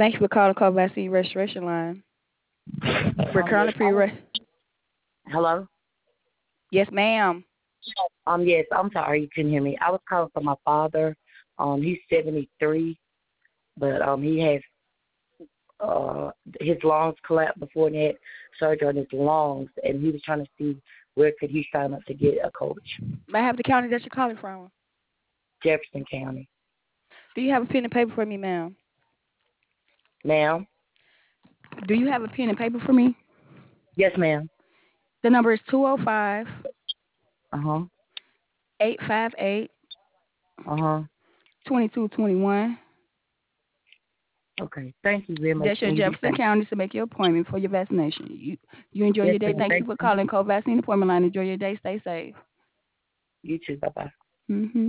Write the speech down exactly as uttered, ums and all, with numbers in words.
Thank you for calling Cold Vaccine Restoration Line. We're Um, yes, currently I was, pre hello. Yes, ma'am. Um, yes, I'm sorry you couldn't hear me. I was calling for my father. Um, he's seventy-three, but um, he has uh his lungs collapsed before and he had surgery on his lungs, and he was trying to see where could he sign up to get a coach. May I have the county that you're calling from? Jefferson County, Do you have a pen and paper for me, ma'am? ma'am. Do you have a pen and paper for me? Yes, ma'am. The number is two oh five, Uh huh. eight five eight, Uh huh. two two two one. Okay. Thank you very much, That's your and you be Jefferson safe. County to make your appointment for your vaccination. You you enjoy Yes, your day. ma'am. Thank you Thank for you. calling Cold Vaccine Appointment Line. Enjoy your day. Stay safe. You too. Bye bye. Mm-hmm.